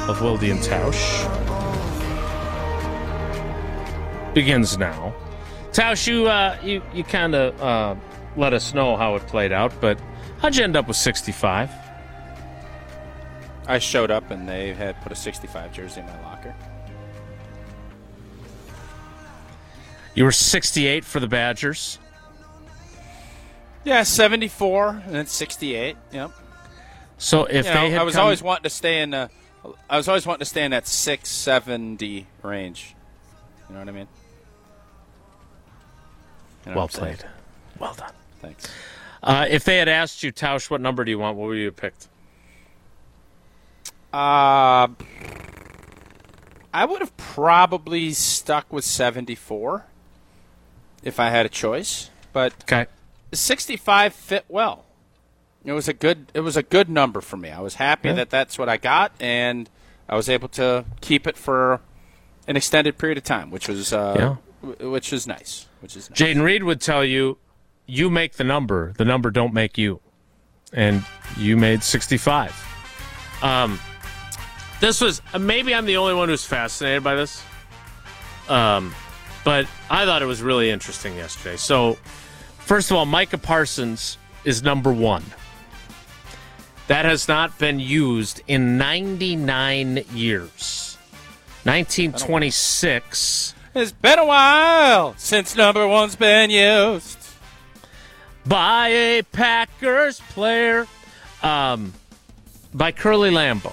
of Wilde and Tausch begins now. Tausch, you kind of let us know how it played out, but how'd you end up with 65? I showed up and they had put a 65 jersey in my locker. You were 68 for the Badgers. Yeah, 74 and then 68. Yep. So if they had I was always wanting to stay in. I was always wanting to stay in that 670 range. You know what I mean? You know well what I'm saying? played, well done. Thanks. If they had asked you, Tausch, what number do you want? What would you have picked? I would have probably stuck with 74 if I had a choice, but Okay. 65 fit well. It was a good number for me. I was happy that that's what I got, and I was able to keep it for an extended period of time, which was which is nice. Jayden Reed would tell you, you make the number don't make you, and you made 65. This was maybe I'm the only one who's fascinated by this, but I thought it was really interesting yesterday. So, first of all, Micah Parsons is number 1. That has not been used in 99 years. 1926. It's been a while since number 1's been used By a Packers player. By Curly Lambeau.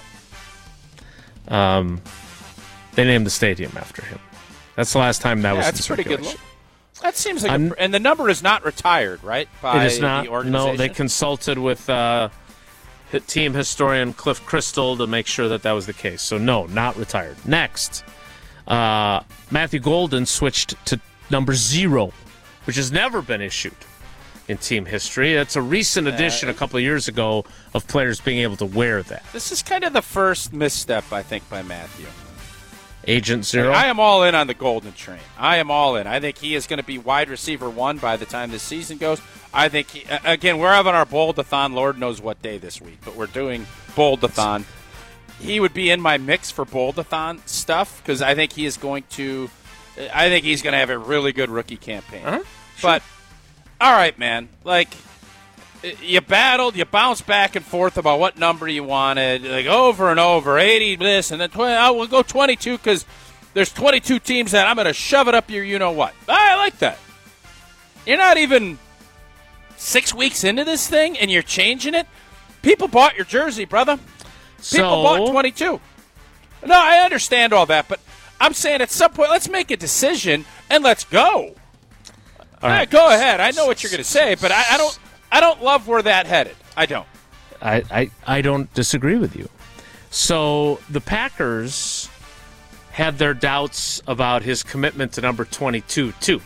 They named the stadium after him. That's the last time that was in that's pretty good. circulation. That seems like and the number is not retired, right? By It is not. the organization? No, they consulted with team historian Cliff Crystal to make sure that was the case. So, no, not retired. Next, Matthew Golden switched to number 0, which has never been issued in team history. That's a recent addition a couple of years ago of players being able to wear that. This is kind of the first misstep, I think, by Matthew. Agent 0. I am all in on the Golden train. I am all in. I think he is going to be wide receiver 1 by the time this season goes. I think, again, we're having our Bold-a-thon, Lord knows what day this week, but we're doing Bold-a-thon. He would be in my mix for Bold-a-thon stuff because I think he's going to have a really good rookie campaign. Sure. But, all right, man, like, you battled, you bounced back and forth about what number you wanted, like over and over, 80 this, and then we'll go 22 because there's 22 teams that I'm going to shove it up your you-know-what. I like that. You're not even 6 weeks into this thing, and you're changing it? People bought your jersey, brother. People bought 22. No, I understand all that, but I'm saying at some point, let's make a decision, and let's go. All right, go ahead. I know what you're going to say, but I don't love where that headed. I don't. I don't disagree with you. So the Packers had their doubts about his commitment to number 22, too.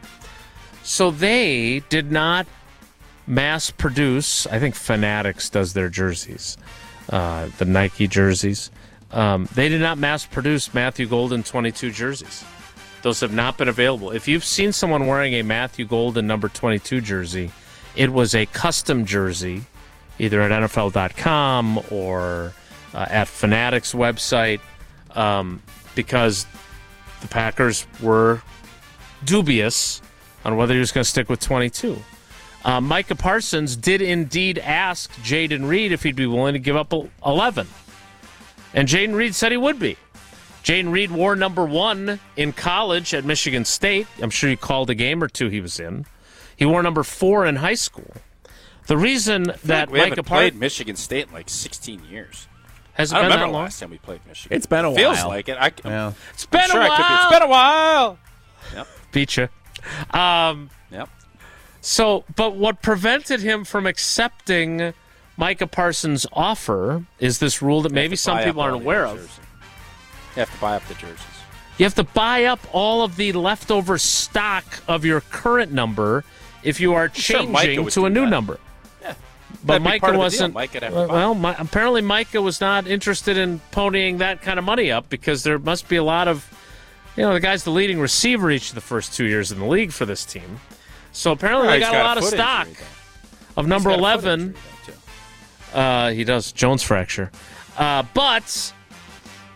So they did not mass produce. I think Fanatics does their jerseys, the Nike jerseys. They did not mass produce Matthew Golden 22 jerseys. Those have not been available. If you've seen someone wearing a Matthew Golden number 22 jersey, it was a custom jersey, either at NFL.com or at Fanatics' website, because the Packers were dubious on whether he was going to stick with 22. Micah Parsons did indeed ask Jayden Reed if he'd be willing to give up 11. And Jayden Reed said he would be. Jayden Reed wore number 1 in college at Michigan State. I'm sure you called a game or two he was in. He wore number 4 in high school. The reason that we haven't played Michigan State in like 16 years. Has it I been remember that the long? last time we played Michigan. It's been a while. Feels like it. It's been a while. It's been a while. Yep. Beat you. Yep. So, but what prevented him from accepting Micah Parsons' offer is this rule that maybe some people aren't aware of. You have to buy up the jerseys. You have to buy up all of the leftover stock of your current number if you are changing to a new number. Yeah. But Micah wasn't. Apparently Micah was not interested in ponying that kind of money up because there must be a lot of, the guy's the leading receiver each of the first 2 years in the league for this team. So apparently they got a lot of stock of number 11. He does, Jones fracture. But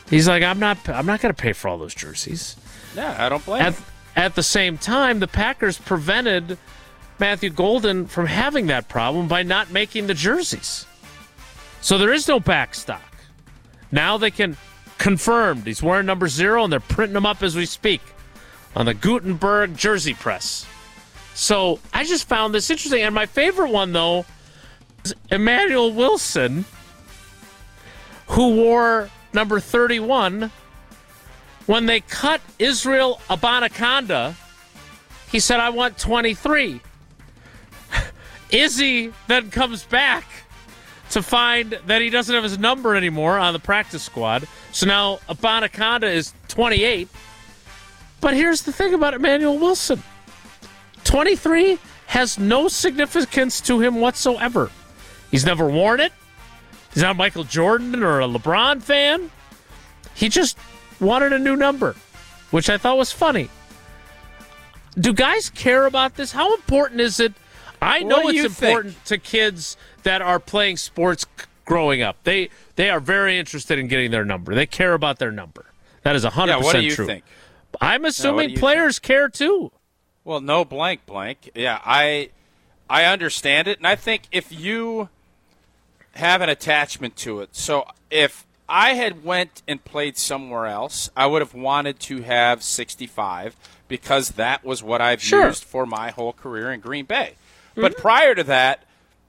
He's like, I'm not going to pay for all those jerseys. Yeah, I don't blame him. At the same time, the Packers prevented Matthew Golden from having that problem by not making the jerseys. So there is no backstock. Now they can confirmed he's wearing number 0, and they're printing them up as we speak on the Gutenberg jersey press. So I just found this interesting. And my favorite one, though, is Emmanuel Wilson, who wore number 31. When they cut Israel Abanikanda, he said, I want 23. Izzy then comes back to find that he doesn't have his number anymore on the practice squad. So now Abanikanda is 28. But here's the thing about Emmanuel Wilson. 23 has no significance to him whatsoever. He's never worn it. He's not Michael Jordan or a LeBron fan. He just wanted a new number, which I thought was funny. Do guys care about this? How important is it? I know it's important to kids that are playing sports growing up. They are very interested in getting their number. They care about their number. That is 100% true. What do you think? I'm assuming players care too. Well, no blank. Yeah, I understand it, and I think if you have an attachment to it, so if I had went and played somewhere else, I would have wanted to have 65 because that was what I've used for my whole career in Green Bay. Mm-hmm. But prior to that,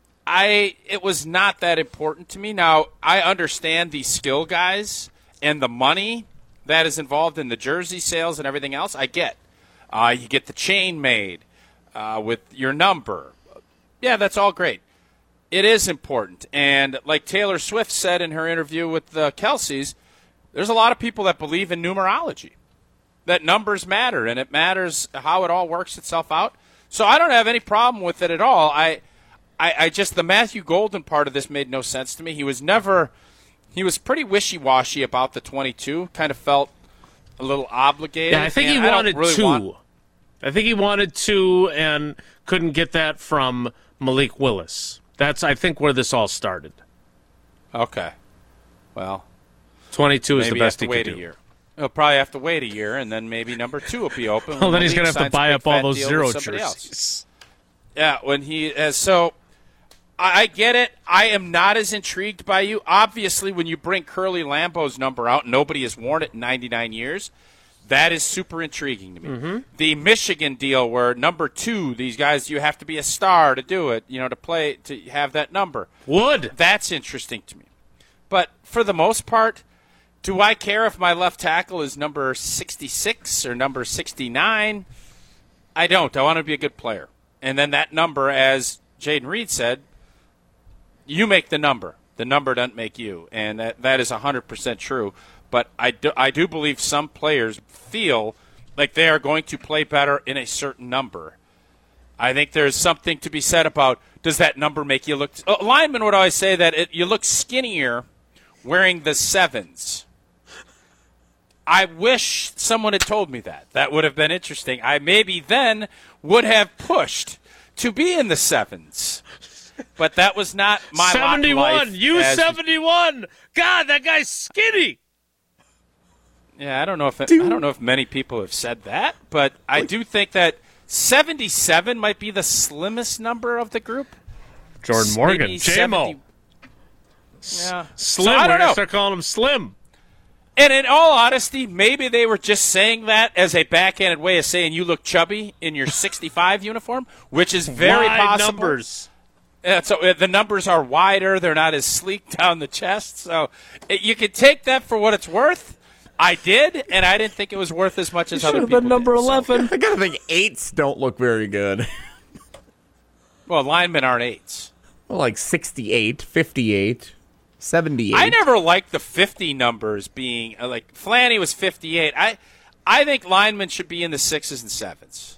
it was not that important to me. Now, I understand the skill guys and the money that is involved in the jersey sales and everything else. I get. You get the chain made with your number. Yeah, that's all great. It is important. And like Taylor Swift said in her interview with the Kelceys, there's a lot of people that believe in numerology, that numbers matter, and it matters how it all works itself out. So I don't have any problem with it at all. I just, the Matthew Golden part of this made no sense to me. He was pretty wishy-washy about the 22, kind of felt a little obligated. Yeah, I think he wanted two. I think he wanted two and couldn't get that from Malik Willis. That's, I think, where this all started. Okay. Well, 22 is the best he could do. Wait a year. He'll probably have to wait a year, and then maybe number 2 will be open. Well, then he's going to have to buy up all those 0 jerseys. Yeah, when he has. So I get it. I am not as intrigued by you. Obviously, when you bring Curly Lambeau's number out, nobody has worn it in 99 years. That is super intriguing to me. Mm-hmm. The Michigan deal where number 2, these guys, you have to be a star to do it, to play, to have that number. That's interesting to me. But for the most part, do I care if my left tackle is number 66 or number 69? I don't. I want to be a good player. And then that number, as Jaden Reed said, you make the number. The number doesn't make you. And that is 100% true. But I do believe some players feel like they are going to play better in a certain number. I think there's something to be said about, does that number make you look – linemen would always say that you look skinnier wearing the 7s. I wish someone had told me that. That would have been interesting. I maybe then would have pushed to be in the 7s. But that was not my 71. U71. God, that guy's skinny. Yeah, I don't know if many people have said that, but I do think that 77 might be the slimmest number of the group. Jordan Morgan, J-Mo. Yeah. Slim. So, I don't know. Start calling him Slim. And in all honesty, maybe they were just saying that as a backhanded way of saying you look chubby in your 65 uniform, which is very possible. Numbers. Yeah, so the numbers are wider. They're not as sleek down the chest. So you can take that for what it's worth. I did, and I didn't think it was worth as much as other people should have been number did, 11. I gotta think 8s don't look very good. Well, linemen aren't 8s. Well, like 68, 58, 78. I never liked the 50 numbers being like Flanny was 58. I think linemen should be in the 6s and 7s.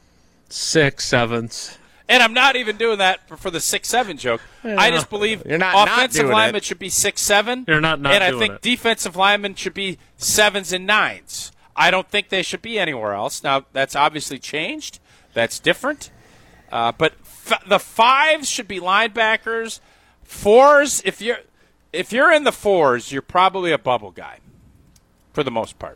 6, 7s. And I'm not even doing that for the 6-7 joke. Yeah. I just believe offensive linemen should be 6-7. You're not and I think defensive linemen should be 7s and 9s. I don't think they should be anywhere else. Now, that's obviously changed. That's different. But the 5s should be linebackers. 4s, if you're in the 4s, you're probably a bubble guy. for the most part.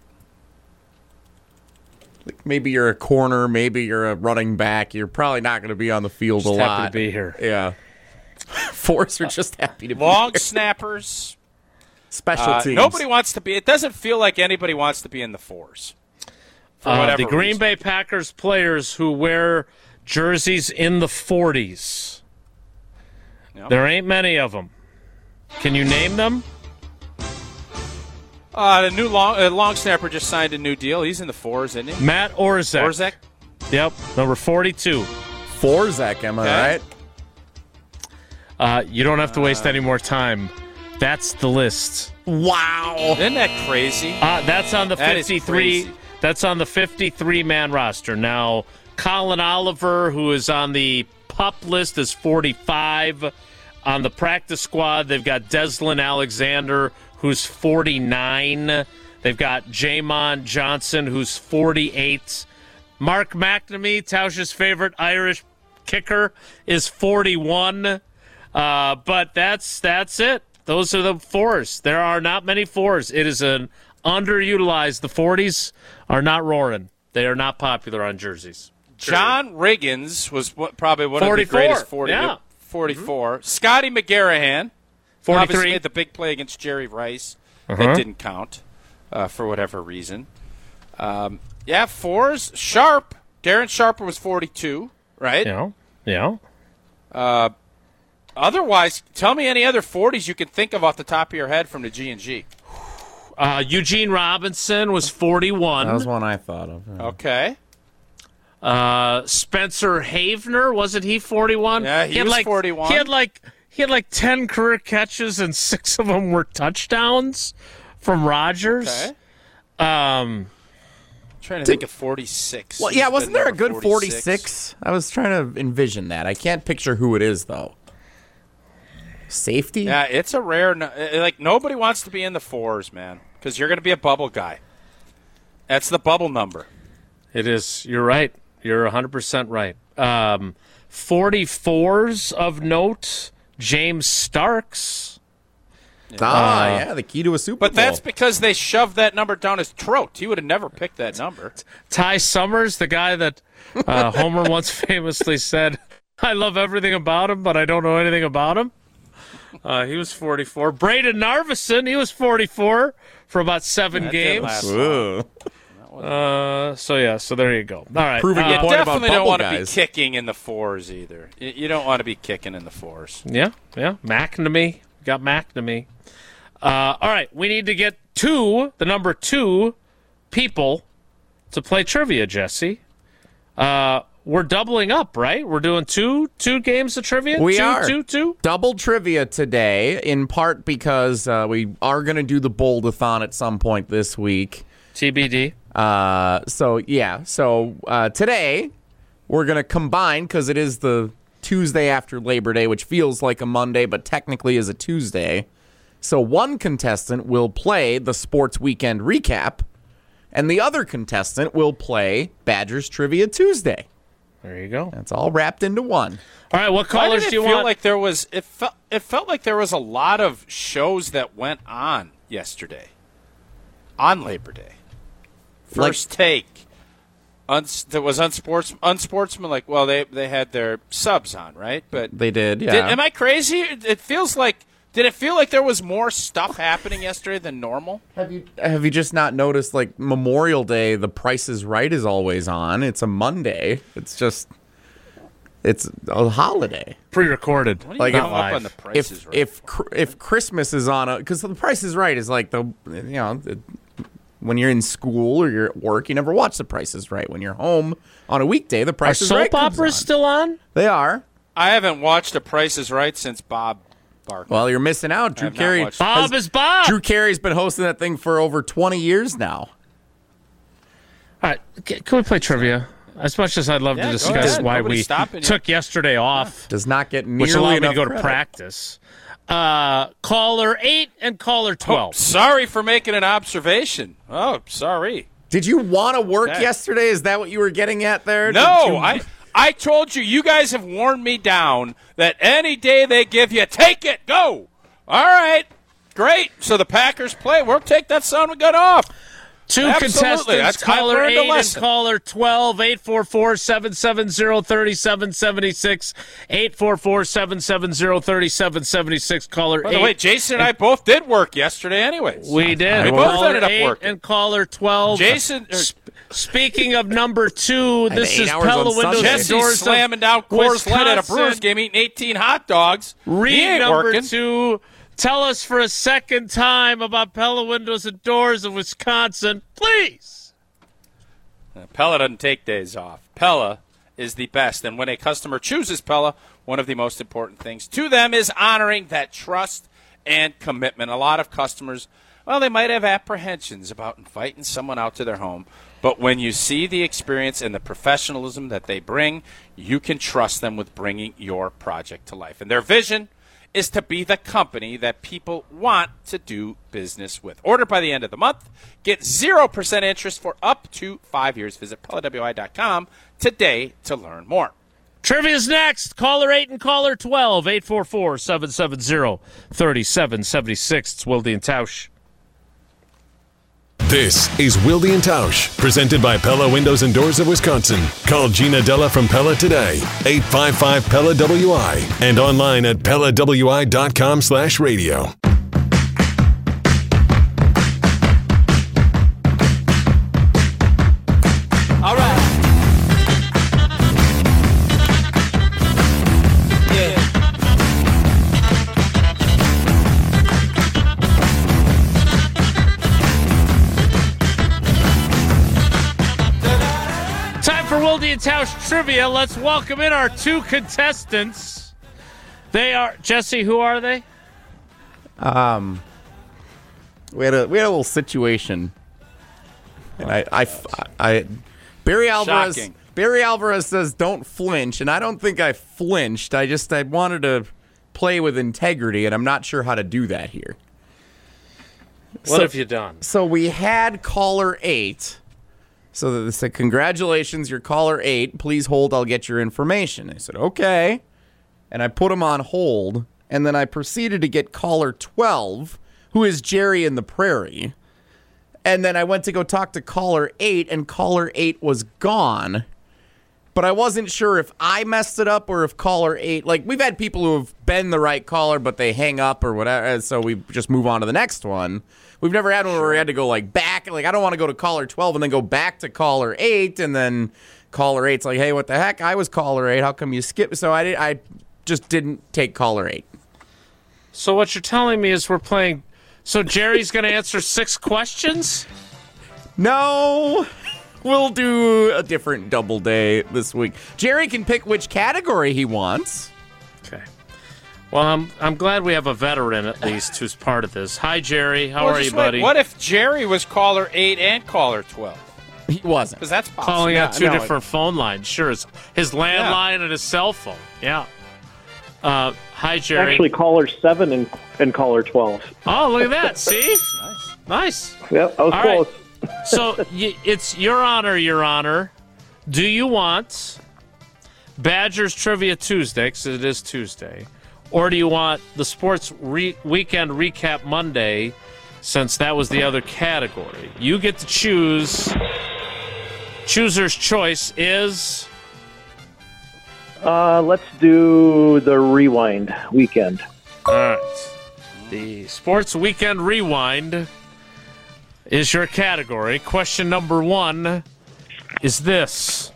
Like maybe you're a corner, maybe you're a running back. You're probably not going to be on the field Just a happy lot. to be here. Yeah. Fours are just happy to be Long here. snappers. Special teams. Nobody wants to be. It doesn't feel like anybody wants to be in the fours. For whatever The Green reason. Bay Packers players who wear jerseys in the 40s. Yep. There ain't many of them. Can you name them? The new long snapper just signed a new deal. He's in the fours, isn't he? Matt Orzek. Orzek? Yep, number 42. Forzak, am I Okay. right? You don't have to waste any more time. That's the list. Wow. Isn't that crazy? That's on the That is 53. crazy. That's on the 53-man roster. Now, Colin Oliver, who is on the PUP list, is 45. On the practice squad, they've got Deslin Alexander, who's 49. They've got Jamon Johnson, who's 48. Mark McNamee, Tausch's favorite Irish kicker, is 41. But that's it. Those are the fours. There are not many fours. It is an underutilized. The 40s are not roaring. They are not popular on jerseys. John Riggins was probably one of the 44. greatest 40. Yeah. 44. Scotty McGarrahan. 43. Obviously made the big play against Jerry Rice. That didn't count for whatever reason. Fours. Sharp. Darren Sharper was 42, right? Yeah. Otherwise, tell me any other 40s you can think of off the top of your head from the G&G. Eugene Robinson was 41. That was one I thought of. Yeah. Okay. Spencer Havener, wasn't he 41? Yeah, he was 41. He had like 10 career catches and 6 of them were touchdowns from Rodgers. Okay. Trying to think of 46. Well, yeah, Who's wasn't been there a number good 46? I was trying to envision that. I can't picture who it is, though. Safety? Yeah, it's a rare. Like, nobody wants to be in the fours, man, because you're going to be a bubble guy. That's the bubble number. It is. You're right. You're 100% right. 44s of note, James Starks. Yeah, the key to a Super Bowl. But that's because they shoved that number down his throat. He would have never picked that number. Ty Summers, the guy that Homer once famously said, I love everything about him, but I don't know anything about him. He was 44. Braden Narvison, he was 44 for about 7 That didn't games. last long. Ugh. So there you go. All right. Proving your You point about definitely don't bubble want to be guys. kicking in the fours either. You don't want to be kicking in the fours. Yeah. McNamee. Got McNamee. All right. We need to get the number 2 people to play trivia, Jesse. We're doubling up, right? We're doing two games of trivia? We two, are. Two? Double trivia today, in part because we are going to do the Bold-a-thon at some point this week. TBD. So today we're going to combine, because it is the Tuesday after Labor Day, which feels like a Monday, but technically is a Tuesday. So one contestant will play the Sports Weekend Recap, and the other contestant will play Badgers Trivia Tuesday. There you go. That's all wrapped into one. All right, what Why callers did do you it feel want? like there was? It felt like there was a lot of shows that went on yesterday, on Labor Day. First Take, that was unsportsmanlike. Well, they had their subs on, right? But They did, yeah. am I crazy? It feels like. Did it feel like there was more stuff happening yesterday than normal? Have you just not noticed, like, Memorial Day, The Price is Right is always on. It's a Monday. It's a holiday. Pre-recorded. What are you Like, hung if- up on the prices? If Christmas is on because The Price is Right is like when you're in school or you're at work, you never watch The Price is Right. When you're home on a weekday, The Are Price is Right soap comes operas on. still on? They are. I haven't watched The Price is Right since Bob Barker. Well, you're missing out. Drew have not Carey. watched- Bob is Bob. Drew Carey's been hosting that thing for over 20 years now. All right, can we play trivia? As much as I'd love Yeah, to go discuss ahead. why Nobody's we stopping you. took yesterday off, Does not get which nearly allowed me to enough go to credit. practice. Caller 8 and caller 12. Sorry for making an observation. Oh, sorry. Did you want to work Okay. yesterday? Is that what you were getting at there? No, Did you- I told you. You guys have worn me down that any day they give you, take it, go. All right. Great. So the Packers play. We'll take that son of a gun off. Two Absolutely. contestants, I've caller learned a 8 and lesson. caller 12, 844-770-3776, 844-770-3776, caller 8. By the way, Jason and I both did work yesterday anyways. We did. We both Caller ended up 8 working. and caller 12. Jason, Speaking of number 2, this 8 is hours Pella on Windows Sunday. and Jesse's Doors slamming down of Coors Light at a Brewers Wisconsin. game, eating 18 hot dogs. He Read ain't number working. 2. Tell us for a second time about Pella Windows and Doors of Wisconsin, please. Pella doesn't take days off. Pella is the best. And when a customer chooses Pella, one of the most important things to them is honoring that trust and commitment. A lot of customers, well, they might have apprehensions about inviting someone out to their home. But when you see the experience and the professionalism that they bring, you can trust them with bringing your project to life. And their vision is to be the company that people want to do business with. Order by the end of the month. Get 0% interest for up to 5 years. Visit PellaWI.com today to learn more. Trivia's next. Caller 8 and caller 12, 844-770-3776. It's Wilde and Tausch. This is Wilde and Tausch, presented by Pella Windows and Doors of Wisconsin. Call Gina Della from Pella today, 855-PELLA-WI, and online at PellaWI.com/radio. All right. Yeah. Time for Wilde and Tausch Trivia. Let's welcome in our 2 contestants. They are, Jesse, who are they? We had a little situation, and Barry Alvarez. Shocking. Barry Alvarez says don't flinch, and I don't think I flinched. I wanted to play with integrity, and I'm not sure how to do that here. What have you done? So we had caller 8. So they said, congratulations, you're caller 8. Please hold, I'll get your information. I said, okay. And I put him on hold. And then I proceeded to get caller 12, who is Jerry in the Prairie. And then I went to go talk to caller 8, and caller 8 was gone. But I wasn't sure if I messed it up or if caller 8, like, we've had people who have been the right caller, but they hang up or whatever, so we just move on to the next one. We've never had one where we had to go, like, back. Like, I don't want to go to caller 12 and then go back to caller 8, and then caller 8's like, hey, what the heck? I was caller 8. How come you skipped? So I just didn't take caller 8. So what you're telling me is we're playing... So Jerry's going to answer 6 questions? No, we'll do a different double day this week. Jerry can pick which category he wants. Okay. Well, I'm glad we have a veteran at least who's part of this. Hi, Jerry. How are you, buddy? What if Jerry was caller 8 and caller 12? He wasn't. Because that's possible. Calling out 2 no, different phone lines. Sure, it's his landline and his cell phone. Yeah. Hi, Jerry. Actually, caller 7 and caller 12. Oh, look at that. See? Nice. Yep, I was All close. right. So it's your honor. Do you want Badgers Trivia Tuesday, because it is Tuesday, or do you want the Sports Weekend Recap Monday, since that was the other category? You get to choose. Chooser's choice is... Let's do the rewind weekend. All right. The Sports Weekend Rewind is your category. Question number 1 is this.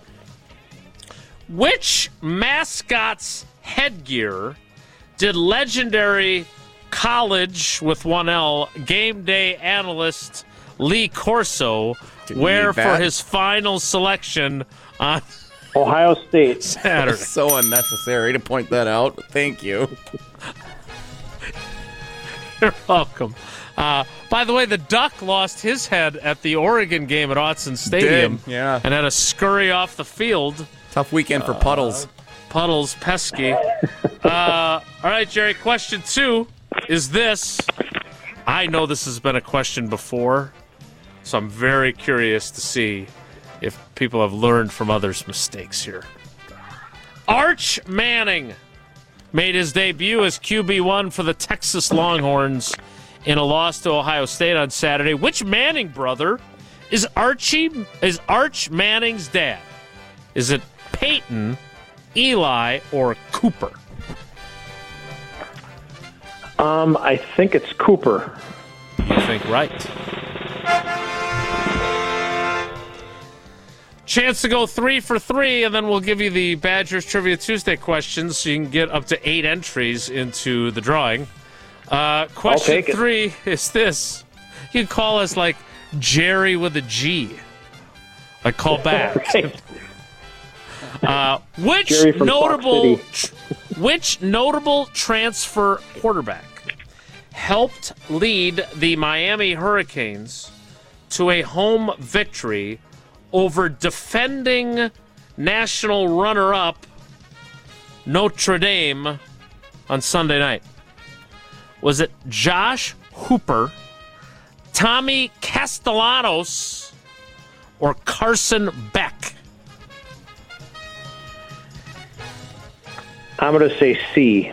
Which mascot's headgear did legendary college with 1L game day analyst Lee Corso wear for his final selection on Ohio State. Saturday? So unnecessary to point that out. But thank you. You're welcome. By the way, the Duck lost his head at the Oregon game at Autzen Stadium. yeah. And had to scurry off the field. Tough weekend for Puddles. Puddles, pesky. All right, Jerry, question 2 is this. I know this has been a question before, so I'm very curious to see if people have learned from others' mistakes here. Arch Manning made his debut as QB1 for the Texas Longhorns in a loss to Ohio State on Saturday. Which Manning brother is Arch Manning's dad? Is it Peyton, Eli, or Cooper? I think it's Cooper. You think right. Chance to go 3 for 3, and then we'll give you the Badgers Trivia Tuesday questions so you can get up to 8 entries into the drawing. Question 3 is this. You can call us like Jerry with a G. Like call back. Which notable transfer quarterback helped lead the Miami Hurricanes to a home victory over defending national runner-up Notre Dame on Sunday night? Was it Josh Hooper, Tommy Castellanos, or Carson Beck? I'm going to say C.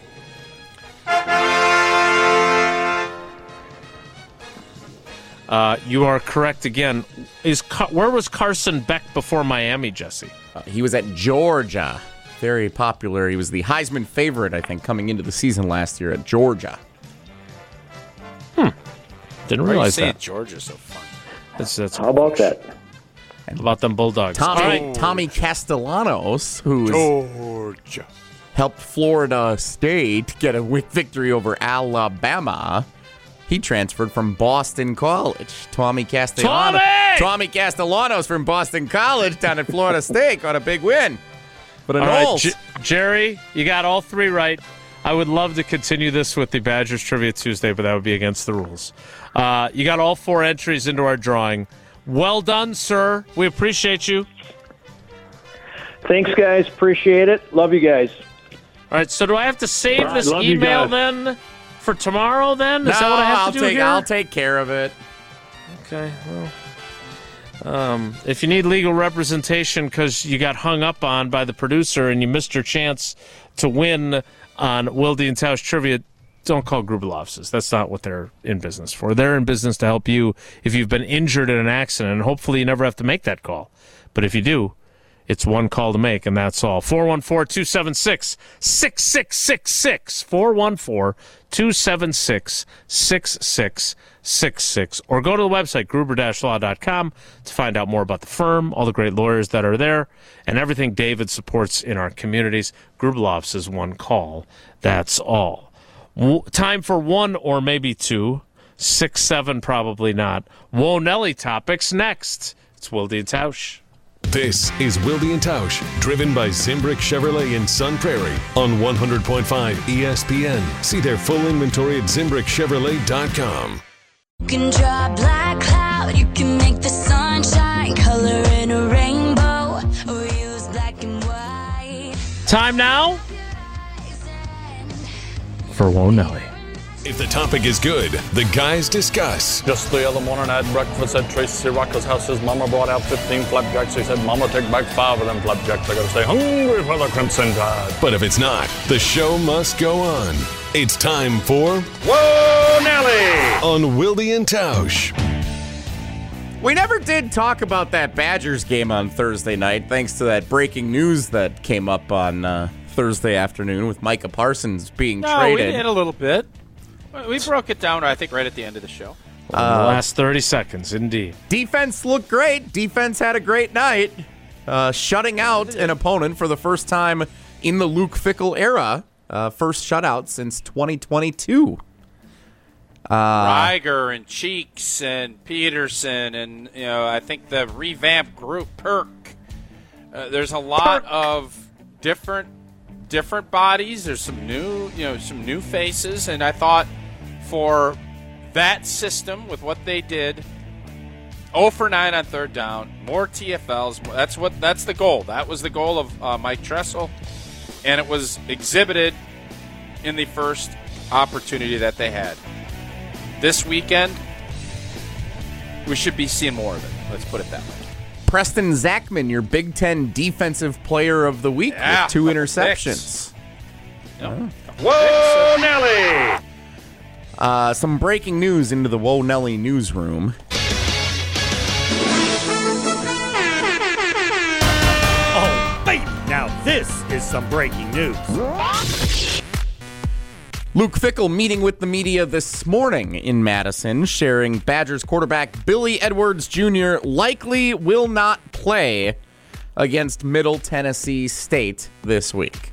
You are correct again. Where was Carson Beck before Miami, Jesse? He was at Georgia. Very popular. He was the Heisman favorite, I think, coming into the season last year at Georgia. Didn't realize Why are you that. saying Georgia's so fun? That's How about that? about them Bulldogs. All right. Tommy Castellanos, who helped Florida State get a victory over Alabama. He transferred from Boston College. Tommy Castellanos from Boston College down at Florida State got a big win. But All right, Jerry, you got all 3 right. I would love to continue this with the Badgers Trivia Tuesday, but that would be against the rules. You got all 4 entries into our drawing. Well done, sir. We appreciate you. Thanks, guys. Appreciate it. Love you guys. All right, so do I have to save All right, this love you email guys. then for tomorrow then? Is that what I have to do here? I'll take care of it. Okay, well, if you need legal representation because you got hung up on by the producer and you missed your chance to win on Wilde and Tausch Trivia, don't call Gruber Law Offices. That's not what they're in business for. They're in business to help you if you've been injured in an accident, and hopefully you never have to make that call. But if you do, it's one call to make, and that's all. 414-276-6666. 414-276-6666. Or go to the website, gruber-law.com, to find out more about the firm, all the great lawyers that are there, and everything David supports in our communities. Gruber Law Office is one call. That's all. Time for 1 or maybe 2. 6, 7, probably not. Whoa, Nelly topics next. It's Wilde and Tausch. This is Wilde and Tausch, driven by Zimbrick Chevrolet in Sun Prairie on 100.5 ESPN. See their full inventory at ZimbrickChevrolet.com. You can draw a black cloud, you can make the sunshine, color in a rainbow, or use black and white. Time now for Whoa, Nelly. If the topic is good, the guys discuss. Just the other morning I had breakfast at Tracy Rocker's house. His mama brought out 15 flapjacks. He said, Mama, take back 5 of them flapjacks. I gotta stay hungry for the Crimson Tide. But if it's not, the show must go on. It's time for Whoa, Nelly! On Wilde and Tausch. We never did talk about that Badgers game on Thursday night, thanks to that breaking news that came up on Thursday afternoon with Micah Parsons being No, traded. we did a little bit. We broke it down, I think, right at the end of the show. The last 30 seconds, indeed. Defense looked great. Defense had a great night, shutting out an opponent for the first time in the Luke Fickell era. First shutout since 2022. Reiger and Cheeks and Peterson and, I think the revamped group, Perk. There's a lot of different bodies. There's some new faces, and I thought for that system with what they did, 0 for 9 on third down, more TFLs. That's the goal. That was the goal of Mike Tressel, and it was exhibited in the first opportunity that they had. This weekend, we should be seeing more of it. Let's put it that way. Preston Zachman, your Big Ten Defensive Player of the Week with 2 interceptions. Yep. Whoa, Nelly! Some breaking news into the Whoa Nelly newsroom. Oh, baby, now this is some breaking news. Luke Fickell meeting with the media this morning in Madison, sharing Badgers quarterback Billy Edwards Jr. likely will not play against Middle Tennessee State this week.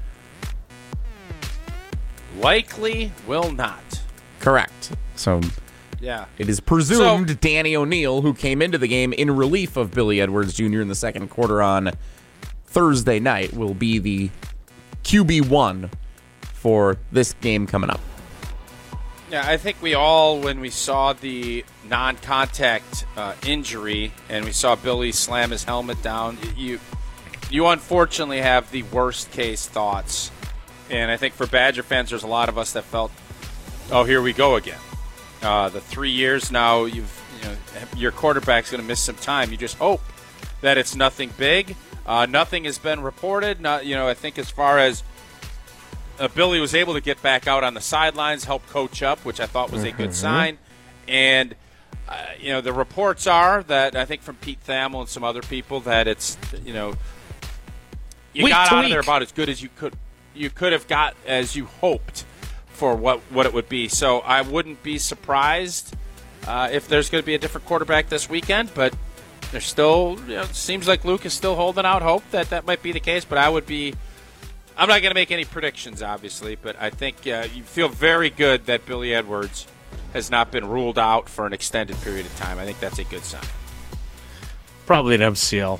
Likely will not. Correct. So Yeah. it is presumed Danny O'Neal, who came into the game in relief of Billy Edwards Jr. in the second quarter on Thursday night, will be the QB1 for this game coming up. Yeah, I think we all, when we saw the non-contact injury and we saw Billy slam his helmet down, you unfortunately have the worst case thoughts. And I think for Badger fans, there's a lot of us that felt, oh, here we go again. The 3 years now, your quarterback's going to miss some time. You just hope that it's nothing big. Nothing has been reported. I think as far as Billy was able to get back out on the sidelines, help coach up, which I thought was a good sign. And, the reports are that, I think from Pete Thamel and some other people, that it's, you got out of there about as good as you could have got as you hoped for what it would be. So I wouldn't be surprised if there's going to be a different quarterback this weekend, but there's still, it seems like Luke is still holding out hope that might be the case, but I'm not going to make any predictions, obviously, but I think you feel very good that Billy Edwards has not been ruled out for an extended period of time. I think that's a good sign. Probably an MCL.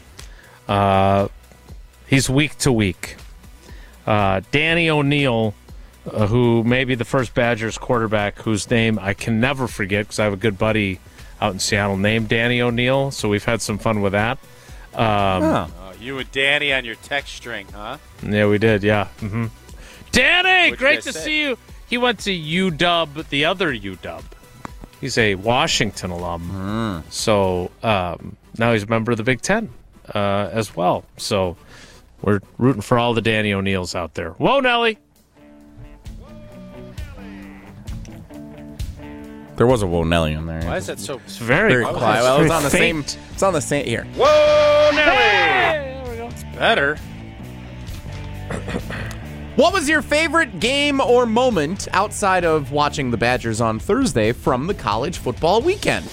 He's week to week. Danny O'Neal, who may be the first Badgers quarterback whose name I can never forget because I have a good buddy out in Seattle named Danny O'Neal, so we've had some fun with that. You and Danny on your text string, huh? Yeah, we did, yeah. Mm-hmm. Danny, What'd great you to guys say? see you. He went to UW, the other UW. He's a Washington alum. So now he's a member of the Big Ten as well. So we're rooting for all the Danny O'Neals out there. Whoa, Nelly. There was a Whoa Nelly in there. Why is that so? It's very quiet? quiet. Well, it was Very on the faint. same. It's on the same here. Better. What was your favorite game or moment outside of watching the Badgers on Thursday from the college football weekend?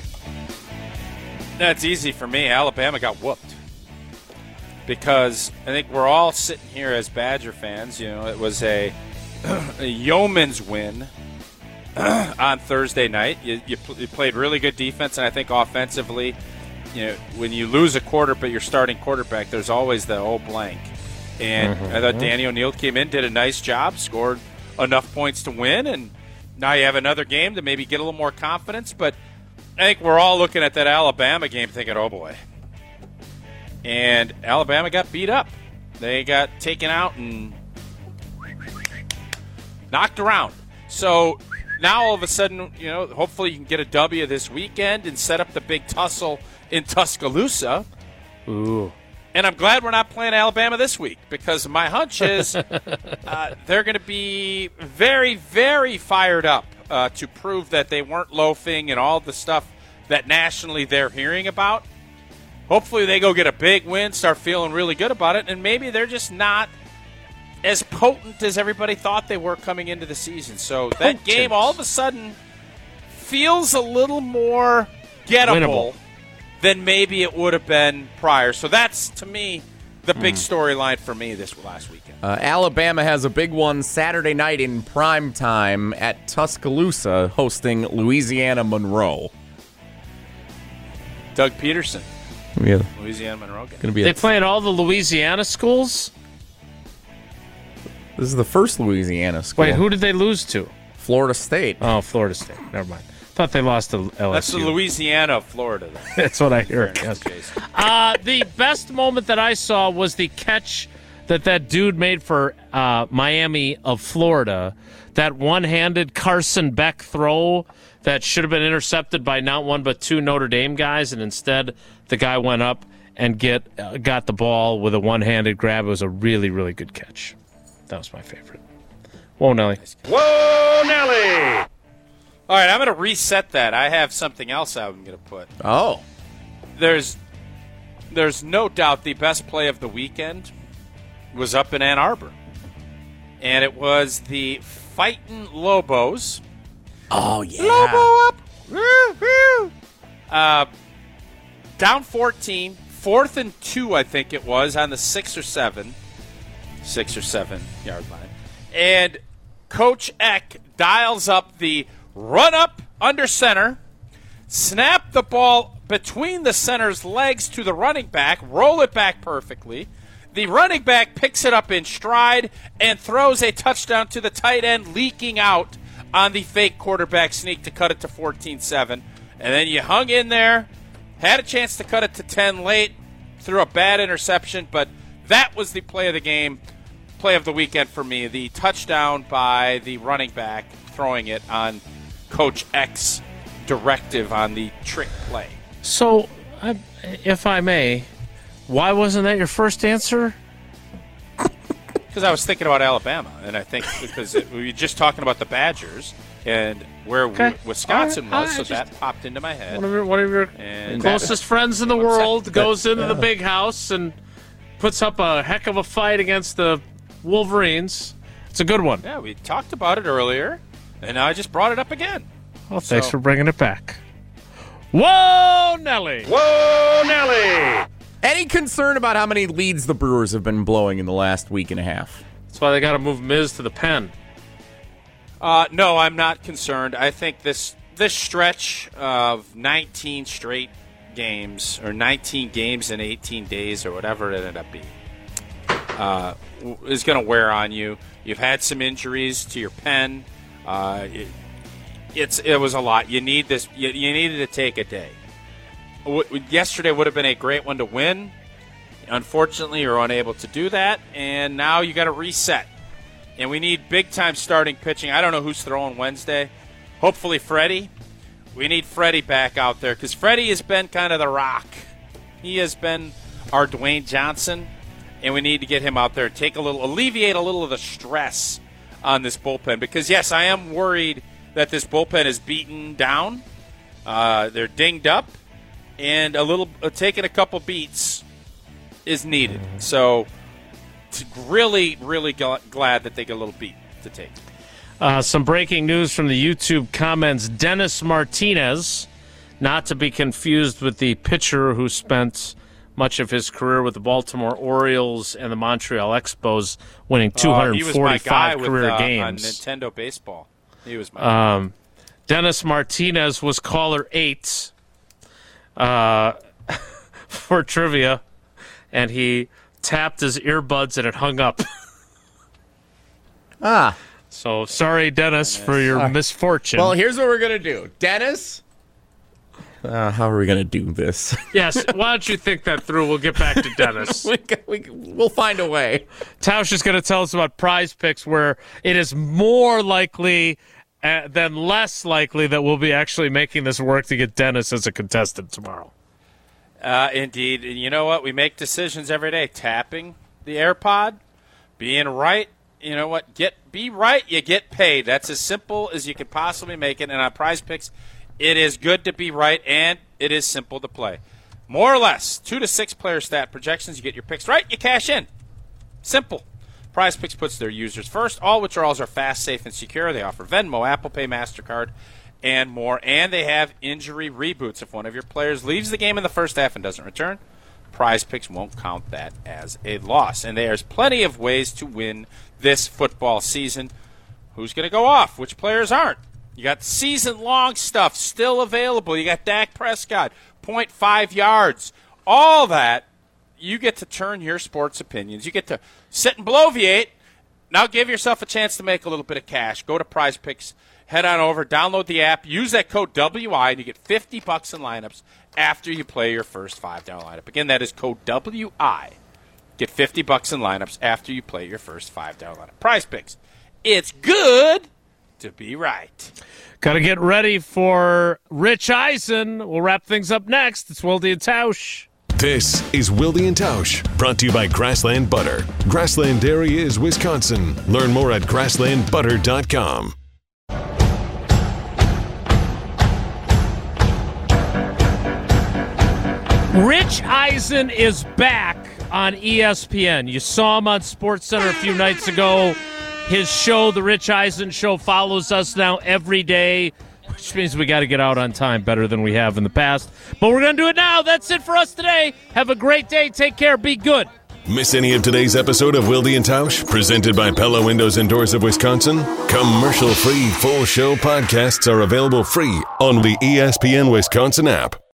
That's easy for me. Alabama got whooped. Because I think we're all sitting here as Badger fans. It was a yeoman's win on Thursday night. You played really good defense, and I think offensively, when you lose a quarter but your starting quarterback, there's always the old blank. And I thought Danny O'Neal came in, did a nice job, scored enough points to win, and now you have another game to maybe get a little more confidence. But I think we're all looking at that Alabama game thinking, oh boy. And Alabama got beat up. They got taken out and knocked around. So now all of a sudden, hopefully you can get a W this weekend and set up the big tussle in Tuscaloosa. Ooh. And I'm glad we're not playing Alabama this week because my hunch is they're going to be very, very fired up to prove that they weren't loafing and all the stuff that nationally they're hearing about. Hopefully they go get a big win, start feeling really good about it, and maybe they're just not as potent as everybody thought they were coming into the season. So that game all of a sudden feels a little more gettable Winnable. than maybe it would have been prior. So that's, to me, the big storyline for me this last weekend. Alabama has a big one Saturday night in prime time at Tuscaloosa, hosting Louisiana Monroe. Doug Peterson, Yeah, Louisiana Monroe game. gonna be. They playing all the Louisiana schools? This is the first Louisiana school. Wait, who did they lose to? Florida State. Oh, Florida State. Never mind. Thought they lost to LSU. That's the Louisiana of Florida. Then. That's what I heard. Yes. Jason. The best moment that I saw was the catch that dude made for Miami of Florida. That one-handed Carson Beck throw that should have been intercepted by not one but two Notre Dame guys, and instead the guy went up and got the ball with a one-handed grab. It was a really, really good catch. That was my favorite. Whoa, Nelly. Whoa, Nelly! All right, I'm going to reset that. I have something else I'm going to put. Oh. There's no doubt the best play of the weekend was up in Ann Arbor. And it was the Fightin' Lobos. Oh, yeah. Lobo up! Woo, woo. Down 14, 4th and 2, I think it was, on the 6 or 7 yard line. And Coach Eck dials up the run up under center, snap the ball between the center's legs to the running back, roll it back perfectly. The running back picks it up in stride and throws a touchdown to the tight end, leaking out on the fake quarterback sneak to cut it to 14-7. And then you hung in there, had a chance to cut it to 10 late, threw a bad interception, but that was the play of the game, play of the weekend for me. The touchdown by the running back, throwing it on Coach Eck's directive on the trick play. So, if I may, why wasn't that your first answer? Because I was thinking about Alabama, and I think because we were just talking about the Badgers and where Wisconsin was, so that popped into my head. One of your closest friends in the world goes into the big house and puts up a heck of a fight against the Wolverines. It's a good one. Yeah, we talked about it earlier, and now I just brought it up again. Well, thanks for bringing it back. Whoa, Nelly! Whoa, Nelly! Any concern about how many leads the Brewers have been blowing in the last week and a half? That's why they got to move Miz to the pen. No, I'm not concerned. I think this stretch of 19 straight games, or 19 games in 18 days, or whatever it ended up being, is going to wear on you. You've had some injuries to your pen. It was a lot. You need this. You needed to take a day. Yesterday would have been a great one to win. Unfortunately, you're unable to do that, and now you got to reset. And we need big-time starting pitching. I don't know who's throwing Wednesday. Hopefully Freddie. We need Freddie back out there because Freddie has been kind of the rock. He has been our Dwayne Johnson, and we need to get him out there and alleviate a little of the stress on this bullpen. Because, yes, I am worried that this bullpen is beaten down. They're dinged up, and taking a couple beats is needed. So, really, really glad that they get a little beat to take. Some breaking news from the YouTube comments. Dennis Martinez, not to be confused with the pitcher who spent much of his career with the Baltimore Orioles and the Montreal Expos, winning 245 career games. On Nintendo Baseball. He was my Dennis Martinez was caller 8 for trivia, and he tapped his earbuds and it hung up. So sorry, Dennis, for your misfortune. Well, here's what we're going to do. Dennis, how are we going to do this? Yes, why don't you think that through? We'll get back to Dennis. We'll find a way. Tausch is going to tell us about Prize Picks, where it is more likely than less likely that we'll be actually making this work to get Dennis as a contestant tomorrow. Indeed. And you know what? We make decisions every day. Tapping the AirPod, being right. You know what? Be right, you get paid. That's as simple as you can possibly make it. And on Prize Picks, it is good to be right, and it is simple to play. More or less, 2 to 6 player stat projections. You get your picks right, you cash in. Simple. Prize Picks puts their users first. All withdrawals are fast, safe, and secure. They offer Venmo, Apple Pay, MasterCard, and more. And they have injury reboots. If one of your players leaves the game in the first half and doesn't return, Prize Picks won't count that as a loss. And there's plenty of ways to win this football season. Who's going to go off? Which players aren't? You got season-long stuff still available. You got Dak Prescott, 0.5 yards. All that, you get to turn your sports opinions. You get to sit and bloviate. Now give yourself a chance to make a little bit of cash. Go to Prize Picks. Head on over, download the app, use that code WI, and you get $50 in lineups after you play your first $5 lineup. Again, that is code WI. Get $50 in lineups after you play your first $5 lineup. Prize Picks. It's good to be right. Got to get ready for Rich Eisen. We'll wrap things up next. It's Wilde and Tausch. This is Wilde and Tausch, brought to you by Grassland Butter. Grassland Dairy is Wisconsin. Learn more at grasslandbutter.com. Rich Eisen is back on ESPN. You saw him on SportsCenter a few nights ago. His show, The Rich Eisen Show, follows us now every day, which means we got to get out on time better than we have in the past. But we're going to do it now. That's it for us today. Have a great day. Take care. Be good. Miss any of today's episode of Wilde and Tausch, presented by Pella Windows and Doors of Wisconsin? Commercial-free full show podcasts are available free on the ESPN Wisconsin app.